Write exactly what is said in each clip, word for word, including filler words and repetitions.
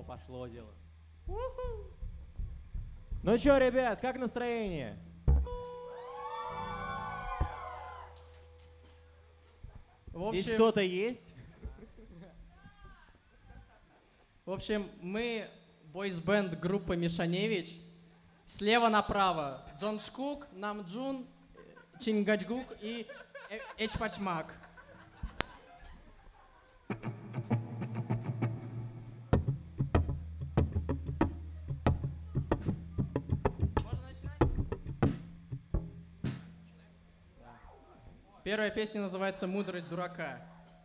пошло дело. Ну чё, ребят, как настроение? В общем, Здесь кто-то есть? В общем, мы бойс-бенд группы Мишаневич. Слева направо Джон Шкук, Намджун, Чингачгук и Эчпачмак. Первая песня называется «Мудрость дурака».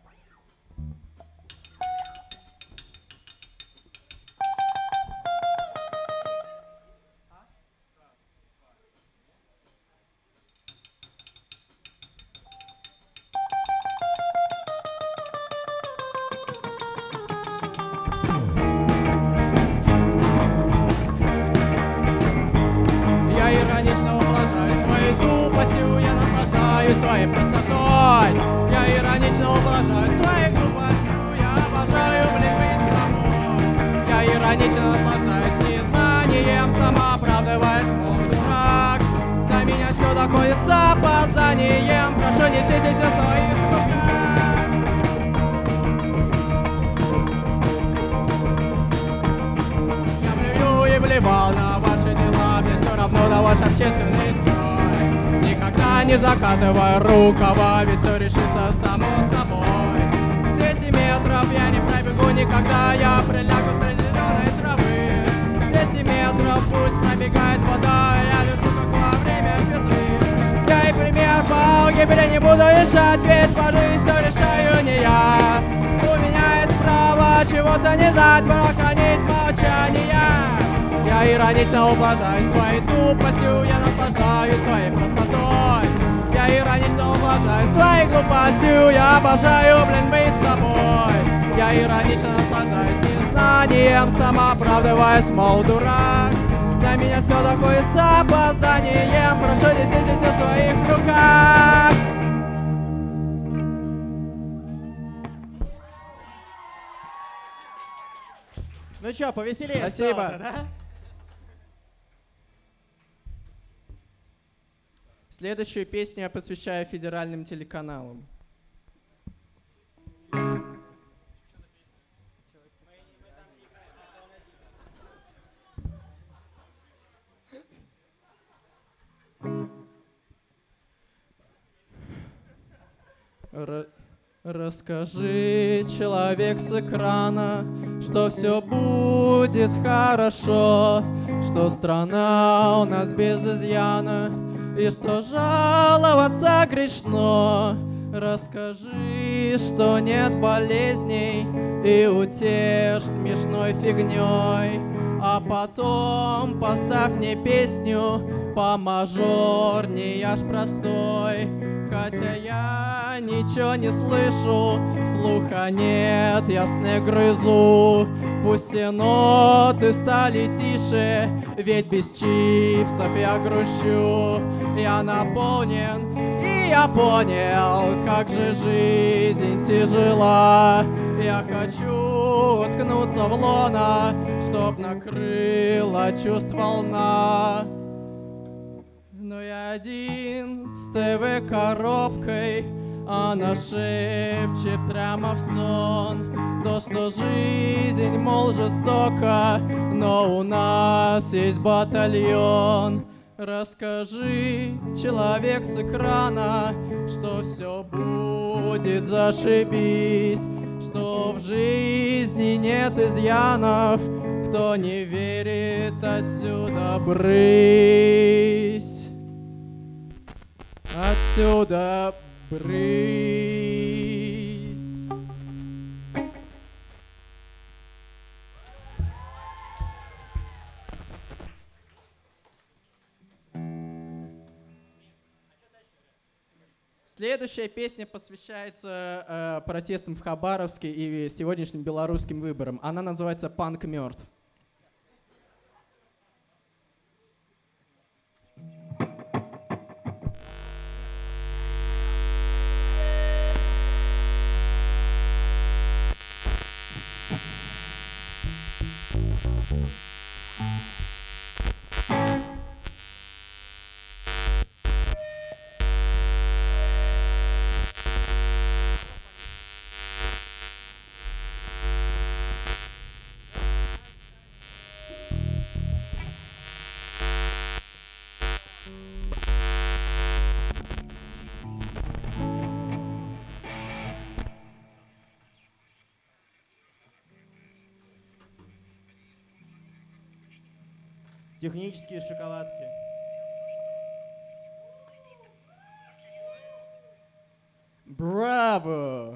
Я иронично ублажаюсь своей тупостью, я наслаждаюсь своей простотой. Я иронично ублажаюсь своей глупостью, я обожаю, блин, быть собой. Я иронично наслаждаюсь незнанием, самооправдываясь, мол, дурак. До меня все доходит с опозданием, прошу, неситесь в своих руках. Я плюю и блевал на ваши дела, мне все равно на ваш общественный строй. Никогда не закатывай рукава, ведь все решится само собой. двести метров я не пробегу никогда, я прилягу среди зеленой травы. двести метров пусть пробегает вода, я лежу как во время физры. Я и пример по алгебре не буду решать, ведь по жизни все решаю не я. У меня есть право чего-то не знать, прохранить молчание. Я иронично ублажаюсь своей тупостью, я наслаждаюсь своей простотой. Я иронично ублажаюсь своей глупостью, я обожаю, блин, быть собой. Я иронично наслаждаюсь незнанием, самооправдываясь, мол, дурак. До меня все доходит с опозданием, прошу, неситесь в своих руках. Ну чё, повеселее Спасибо. стало-то, да? Следующую песню я посвящаю федеральным телеканалам. Р- Расскажи, человек с экрана, что все будет хорошо, что страна у нас без изъяна, и что жаловаться грешно. Расскажи, что нет болезней, и утешь смешной фигней, а потом поставь мне песню помажорней, аж простой. Хотя я ничего не слышу, слуха нет, я сны грызу. Пусть все ноты стали тише, ведь без чипсов я грущу. Я наполнен, и я понял, как же жизнь тяжела. Я хочу уткнуться в лоно, чтоб накрыла чувств волна. Но я один с ТВ-коробкой, она шепчет прямо в сон то, что жизнь, мол, жестока, но у нас есть батальон. Расскажи, человек с экрана, что все будет зашибись, что в жизни нет изъянов, кто не верит, отсюда брысь. Отсюда брысь. Следующая песня посвящается э, протестам в Хабаровске и сегодняшним белорусским выборам. Она называется «Панк мертв». Технические шоколадки. Браво!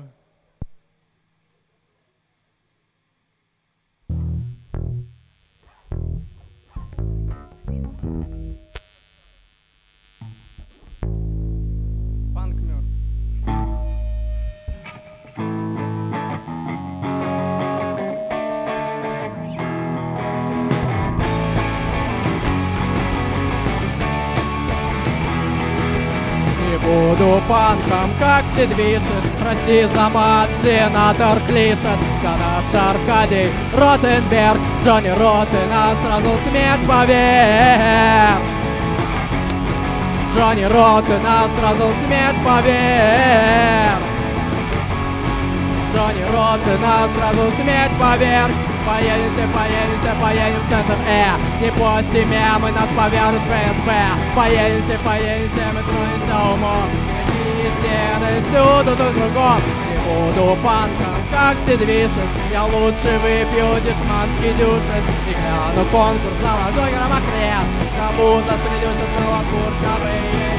Панк мертв. Не буду панком, как Сидвишес. Прости за мат, сенатор Клишес. Да наш Аркадий Ротенберг, Джонни Роттен, а сразу смерть поверь. Джонни Роттен, а сразу смерть поверь. Джонни Роттен, а сразу смерть поверь. Поедемся, поедемся, поедем в центр Э. Не пости мемы, нас повернут в ФСБ. Поедемся, поедемся, мы тронемся умом. Какие стены всюду друг кругом. Не буду панком, как Сидвишес. Я лучше выпью дешманский дюшес. И гляну конкурс золотой громокрет. Кому застрелюсь, снова курчавый.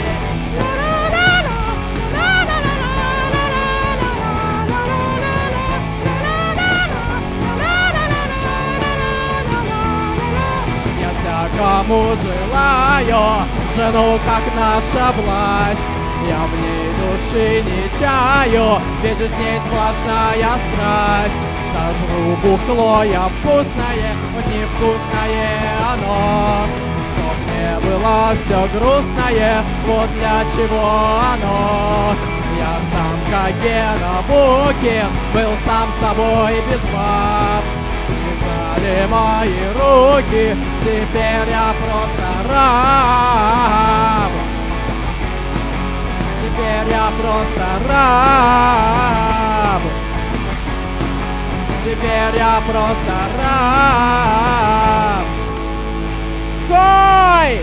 Кому желаю жену, как наша власть. Я в ней души не чаю, ведь с ней сплошная страсть. Зажру бухло я вкусное, вот невкусное оно. Чтоб мне было все грустное, вот для чего оно. Я сам, как Гена Букин, был сам собой без баб. Связали мои руки, теперь я просто раб. Теперь я просто раб. Теперь я просто раб. Хой!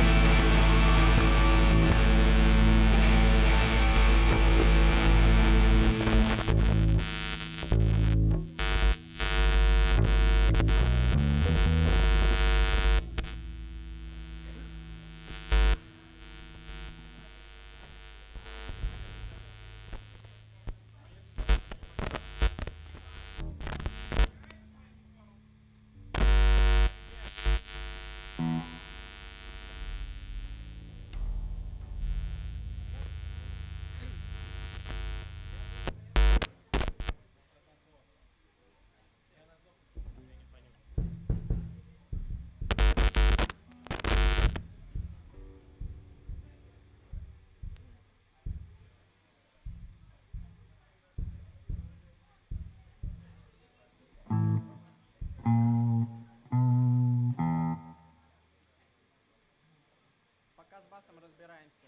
Пока с басом разбираемся.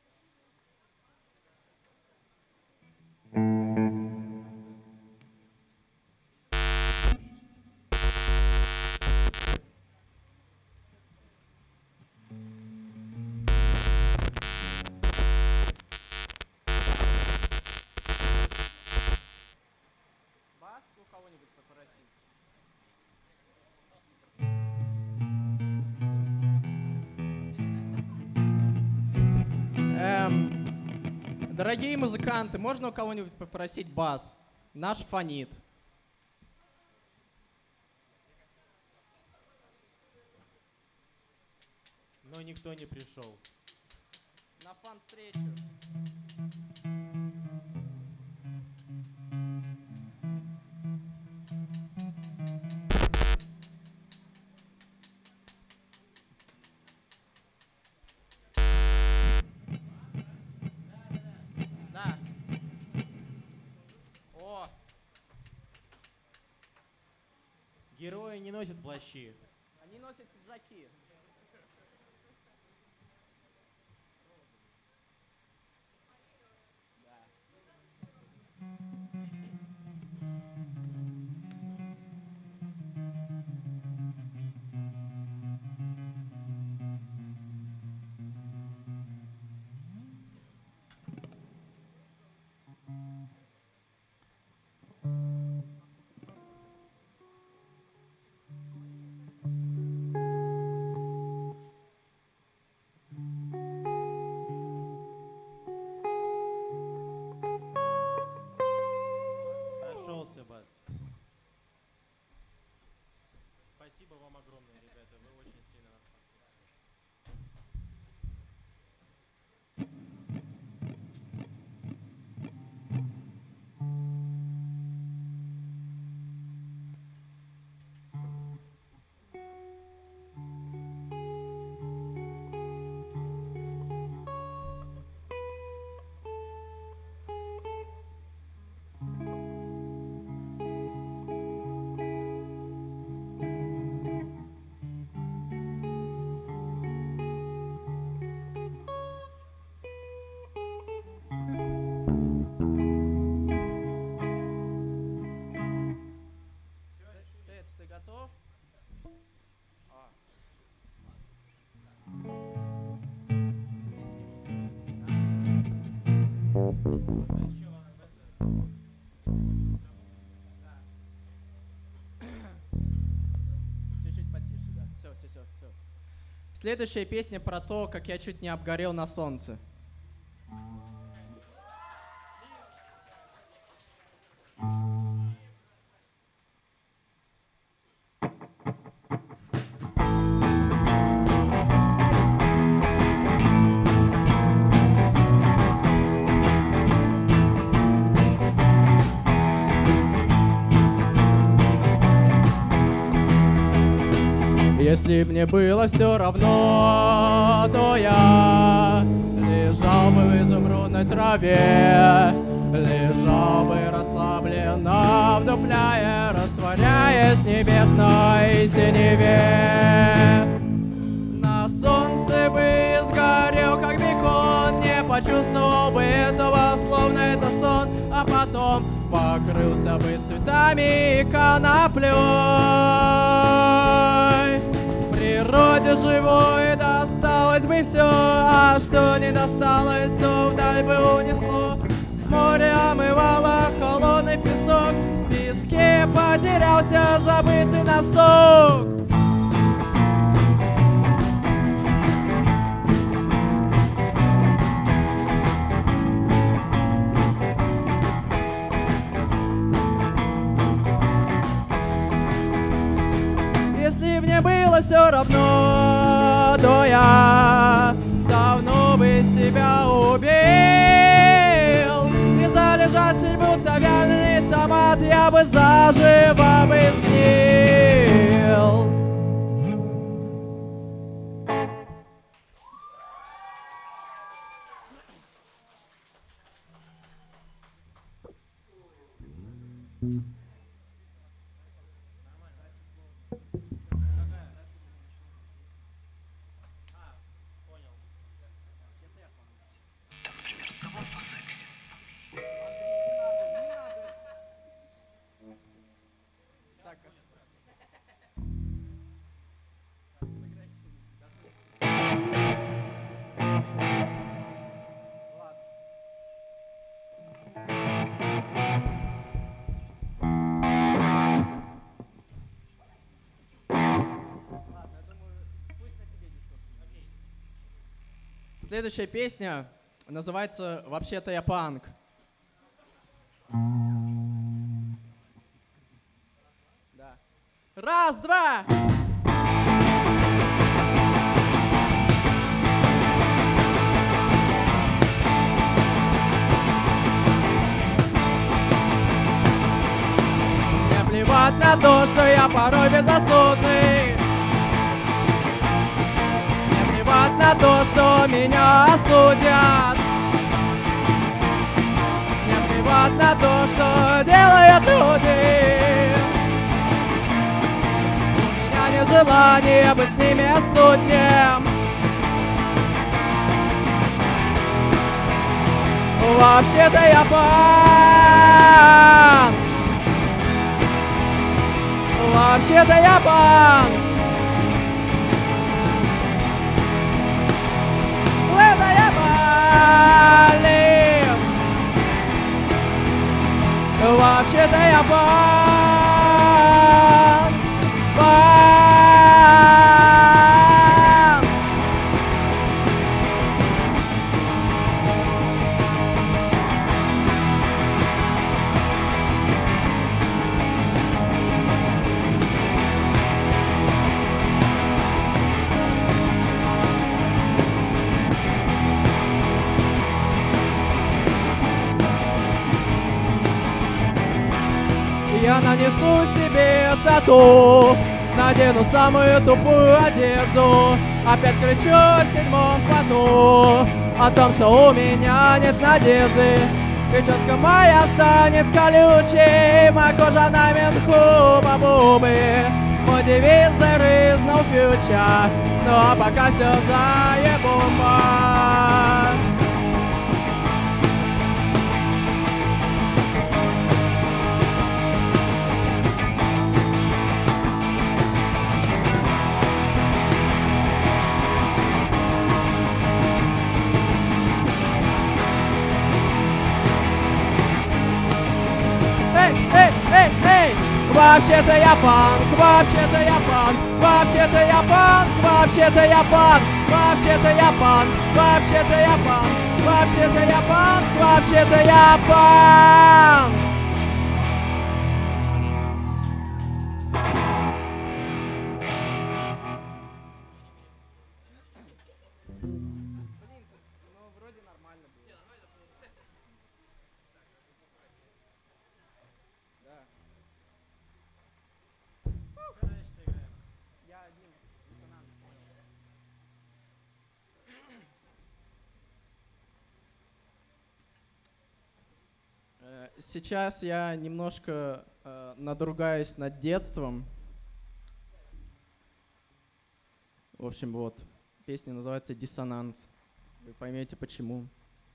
Бас у кого-нибудь попросить? Эм, дорогие музыканты, можно у кого-нибудь попросить бас? Наш фонит. Но никто не пришел. На фан-встречу. Да. О, Герои не носят плащи. они носят пиджаки. Нашелся бас. Спасибо вам огромное, ребята. Вы очень сильно нас послушали. Ты, ты готов? А. Чуть-чуть потише, да. Все, все, все, все. Следующая песня про то, как я чуть не обгорел на солнце. Если б мне было все равно, то я лежал бы в изумрудной траве, лежал бы расслабленно, вдупляя, растворяясь в небесной синеве. На солнце бы сгорел, как бекон, не почувствовал бы этого, словно это сон, а потом покрылся бы цветами и коноплей. Природе живой досталось бы все, а что не досталось, то вдаль бы унесло. Море омывало холодный песок, в песке потерялся забытый носок. Если б мне было все равно, то я давно бы себя убил. И залежавший будто вяленый томат, я бы заживо бы сгнил. Следующая песня называется «Вообще-то я панк». Да. Раз, два! Мне плевать на то, что я порой безрассудный. Плевать на то, что меня осудят. Мне плевать на то, что делают люди. У меня нет желания мне быть с ними студнем. Вообще-то я пан. Вообще-то я пан. Это я болен. Вообще-то я пан. Пан. Я нанесу себе тату, надену самую тупую одежду, опять кричу в седьмом поту о том, что у меня нет надежды. Прическа моя станет колючей, моя кожа на менху бабубы. Мой девиз there is no future, но пока все заебумба. Вообще-то я панк, вообще-то я панк, вообще-то я панк, вообще-то я панк, вообще-то я панк, вообще-то я панк, вообще-то я панк, вообще-то я панк. Ну, вроде нормально было. Да. Я один диссонанс. Сейчас я немножко э, надругаюсь над детством. В общем, вот. Песня называется «Диссонанс». Вы поймете почему.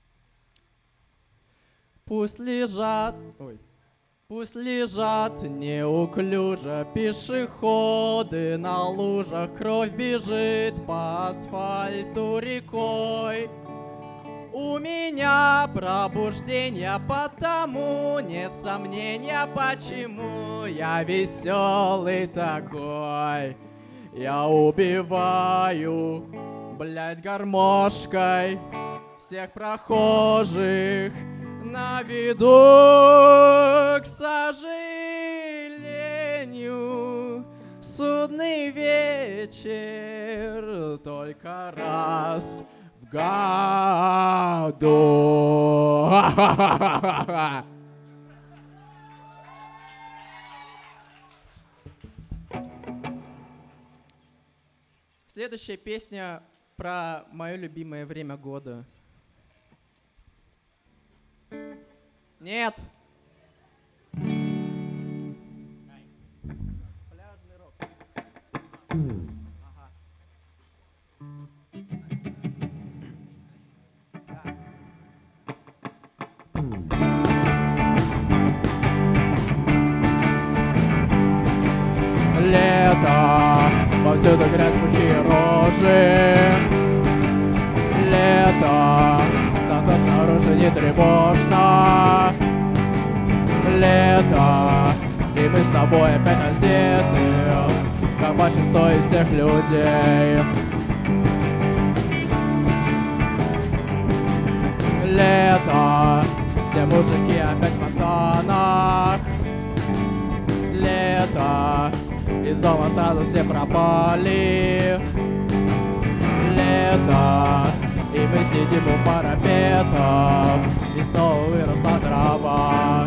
Пусть лежат... Ой. Пусть лежат неуклюже пешеходы на лужах, кровь бежит по асфальту рекой. У меня пробуждение, потому нет сомнения, почему я веселый такой. Я убиваю, блядь, гармошкой всех прохожих на виду, к сожалению, судный вечер только раз в году. Следующая песня про мое любимое время года. Нет. Пляжный рок. Ага. Да. Лето, повсюду грязь, пухие рожи. Лето, зато снаружи не тревожно. Лето, и мы с тобой опять раздеты, как большинство из всех людей. Лето, все мужики опять в фонтанах. Лето, из дома сразу все пропали. Лето, и мы сидим у парапетов, и снова выросла трава.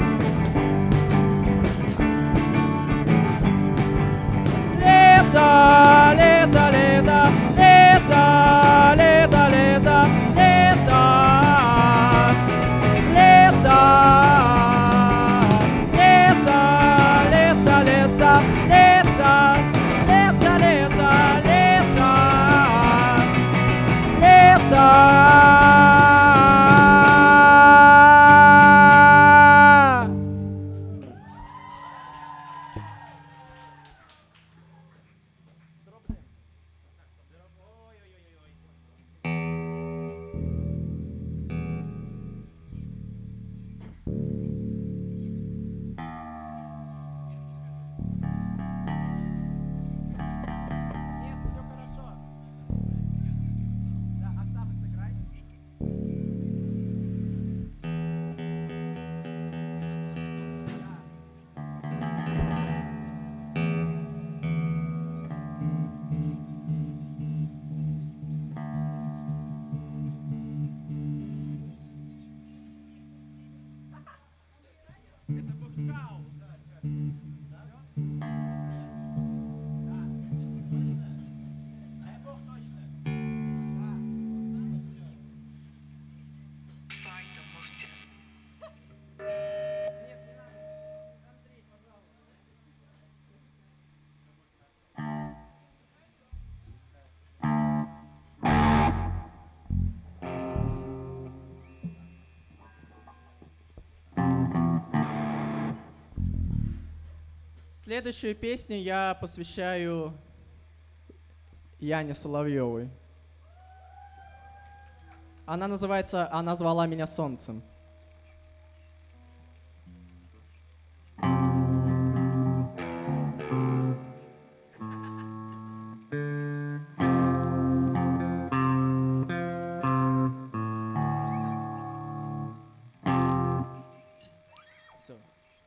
Лето, лето, лето, лето, лето, лето, лето, лето, лето, лето, лето, лето, лето, лето, лето. Следующую песню я посвящаю Яне Соловьевой. Она называется «Она звала меня солнцем». Всё.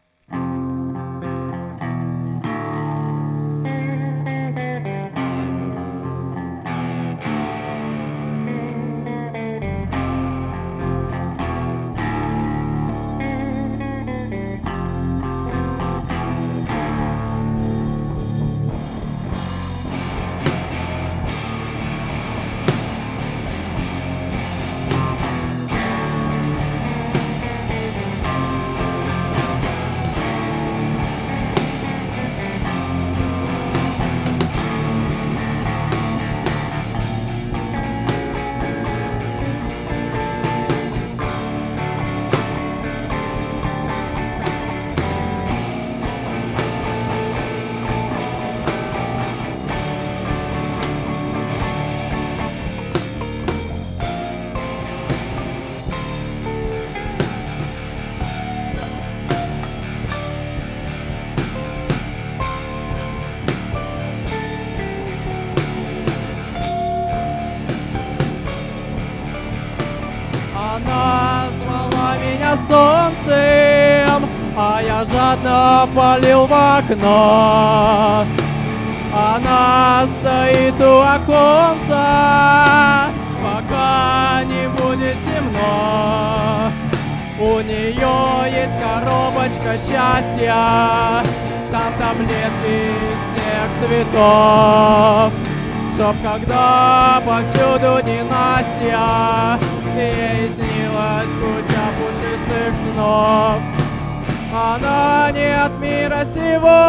Она звала меня солнцем, а я жадно палил в окно. Она стоит у оконца, пока не будет темно. У нее есть коробочка счастья, там таблетки всех цветов. Чтоб когда повсюду ненастья, ей снилась куча пушистых снов. Она не от мира сего,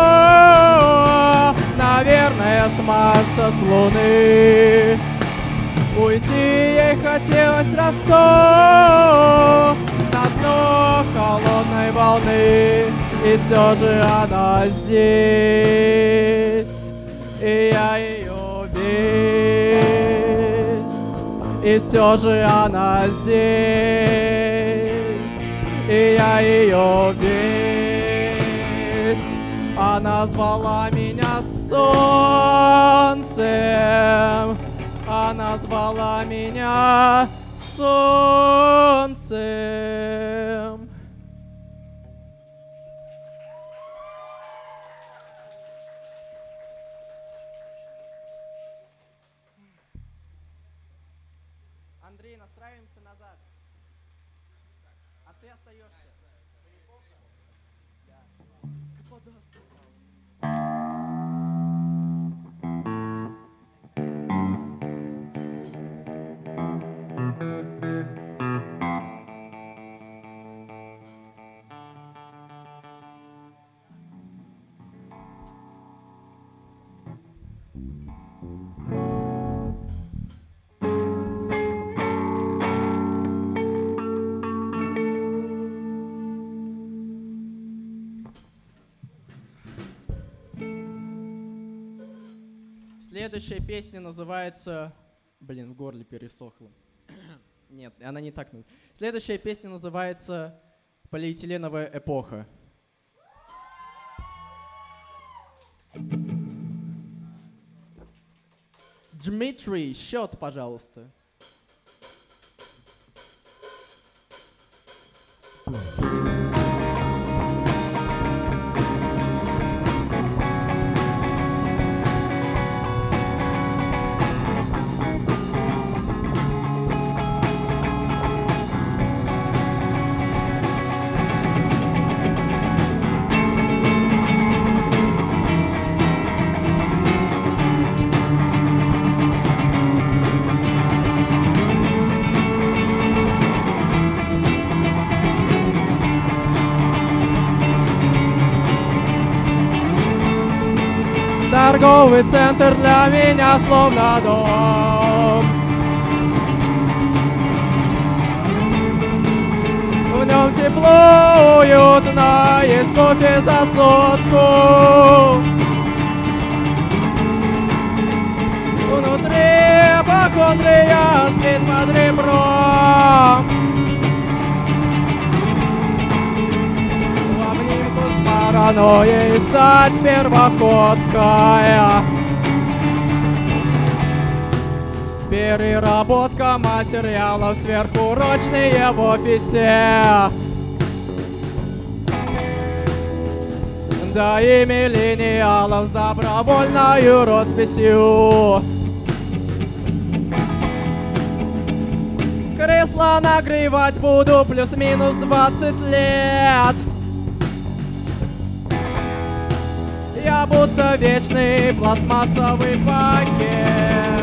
наверное, с Марса, с Луны. Уйти ей хотелось в Ростов, на дно холодной волны. И все же она здесь, и я ее весь. И все же она здесь, и я ее весь. Она звала меня солнцем, она звала меня солнцем. Андрей, настраиваемся назад. А ты остаешься. Да. Следующая песня называется... Блин, в горле пересохло. Нет, она не так называется. Следующая песня называется «Полиэтиленовая эпоха». Дмитрий, счет, пожалуйста. Торговый центр для меня словно дом. В нем Днем тепло, уютно, есть кофе за сотку. Внутри ипохондрия спит под ребром. В обнимку с паранойей стать первоходкой. Переработка материалов сверхурочные в офисе. Да и миллениалов с добровольною росписью. Кресло нагревать буду плюс-минус двадцать лет. Я будто вечный пластмассовый пакет.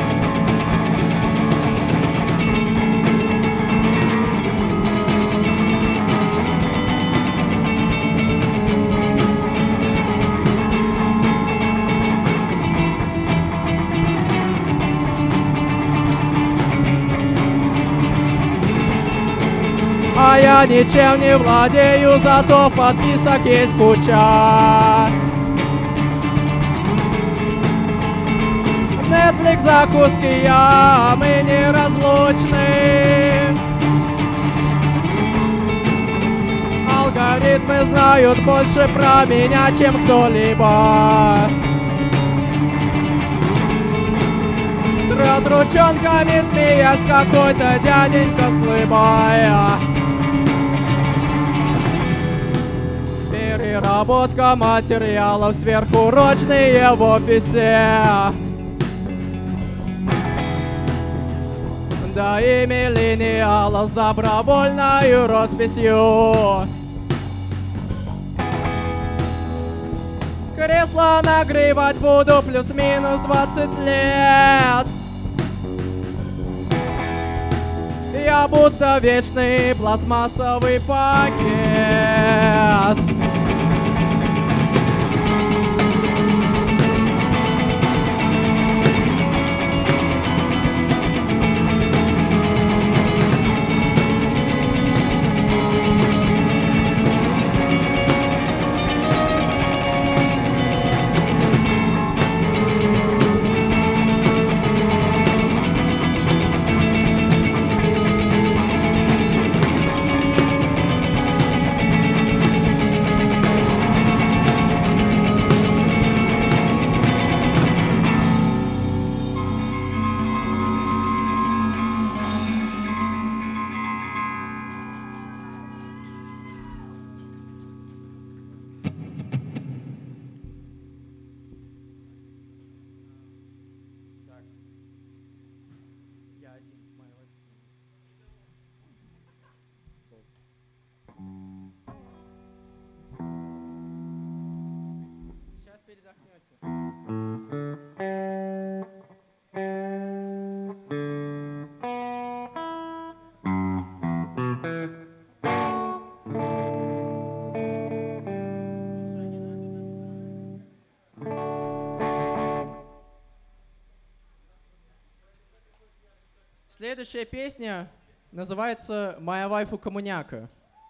А я ничем не владею, зато подписок есть куча. Netflix, закуски, я, мы неразлучны. Алгоритмы знают больше про меня, чем кто-либо. Трет ручонками, смеясь, какой-то дяденька с лыбой. Переработка материалов сверхурочные в офисе. Да и миллениалов с добровольною росписью. Кресло нагревать буду плюс-минус двадцать лет. Я будто вечный пластмассовый пакет. Сейчас передохнете. Следующая песня называется «Моя вайфу коммуняка».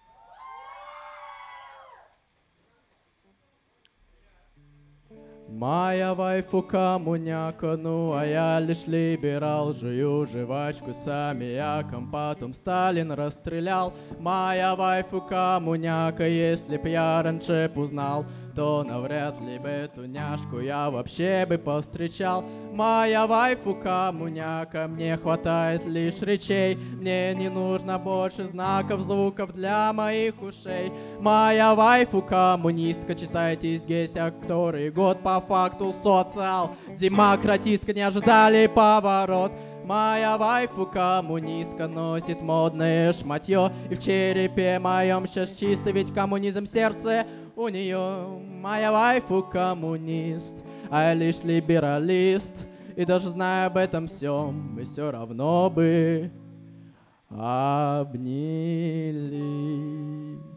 Моя вайфу коммуняка, ну а я лишь либерал. Жую жвачку с аммиаком, потом Сталин расстрелял. Моя вайфу коммуняка, если б я раньше б узнал, то навряд ли бы эту няшку я вообще бы повстречал. Моя вайфу коммуняка, мне хватает лишь речей. Мне не нужно больше знаков, звуков для моих ушей. Моя вайфу коммунистка, читайте здесь, а который год по факту социал-демократистка, не ожидали поворот. Моя вайфу коммунистка носит модное шматье, и в черепе моем сейчас чисто, ведь коммунизм в сердце у нее. Моя вайфу коммунист, а я лишь либералист, и даже зная об этом всем, мы все равно бы обнялись.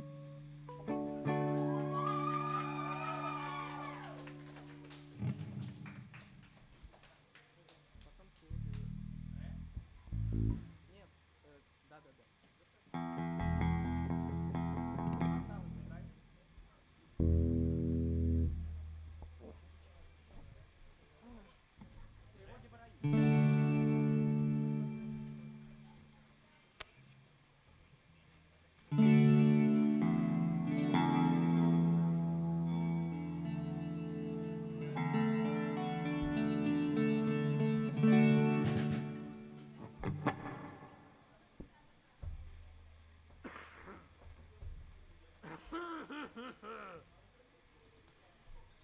Нет, э, да-да-да.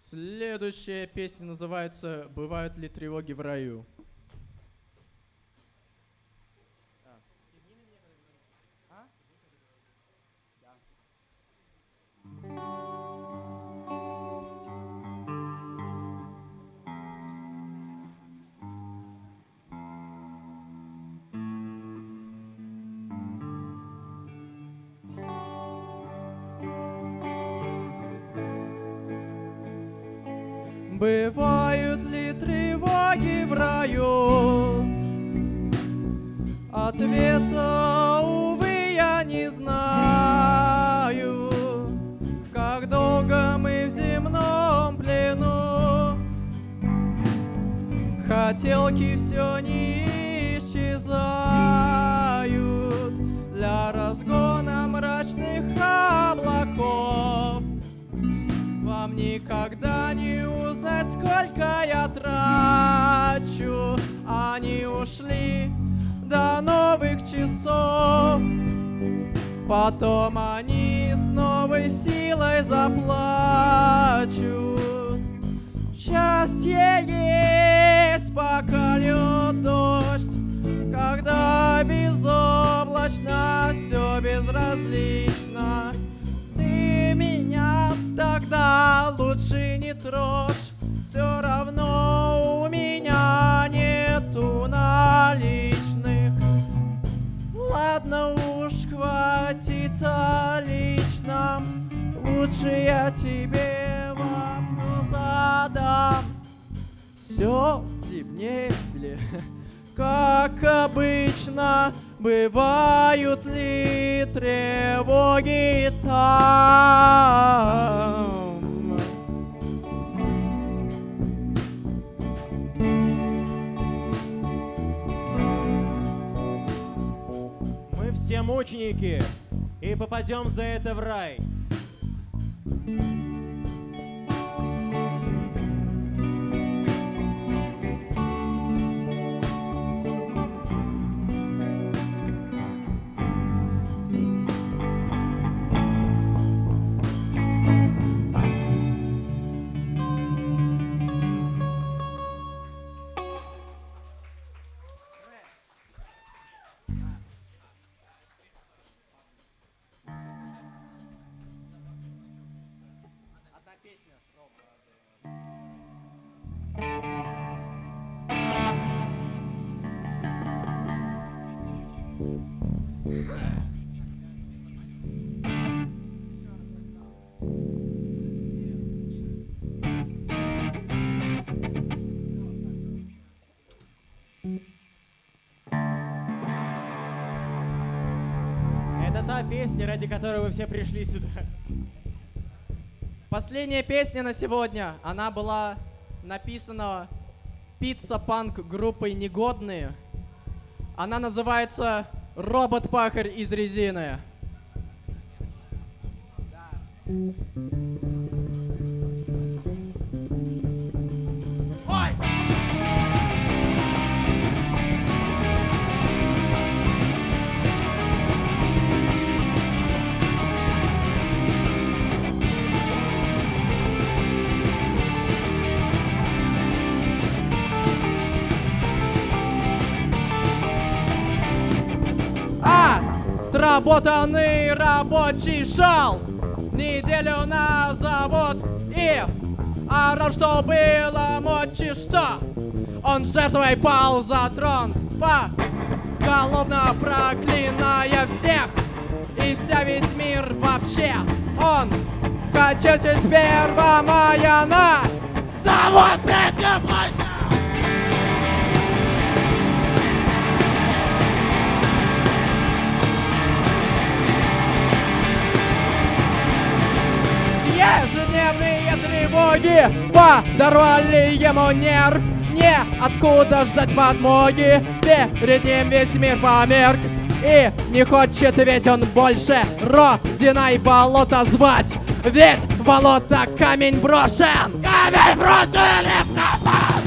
Следующая песня называется «Бывают ли тревоги в раю». Бывают ли тревоги в раю? Ответа, увы, я не знаю. Как долго мы в земном плену, хотелки все не исчезают. Для разгона мрачных облаков вам никогда не узнать, сколько я трачу. Они ушли до новых часов, потом они с новой силой заплачут. Счастье есть, пока льет дождь, когда безоблачно, все безразлично. Ты меня тогда лучше не трожь, все равно у меня нету наличных. Ладно уж, хватит о личном, лучше я тебе вопрос задам. Все ли в небе, как обычно, бывают ли тревоги там? Мы все мученики и попадем за это в рай. Одна песня. Это та песня, ради которой вы все пришли сюда. Последняя песня на сегодня, она была написана пицца-панк группой «Негодные». Она называется «Робот-пахарь из резины». Ой! Отработанный рабочий шел неделю на завод и орал, что было мочи, что он жертвой пал за трон, поголовно проклиная всех и вся весь мир вообще. Он качался с первого мая на завод предпочтя. Ежедневные тревоги подорвали ему нерв. Неоткуда ждать подмоги, перед ним весь мир померк. И не хочет ведь он больше родиной болото звать. Ведь в болото камень брошен. Камень бросили в капан.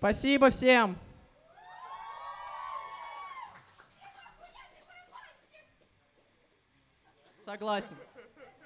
Спасибо всем. Согласен.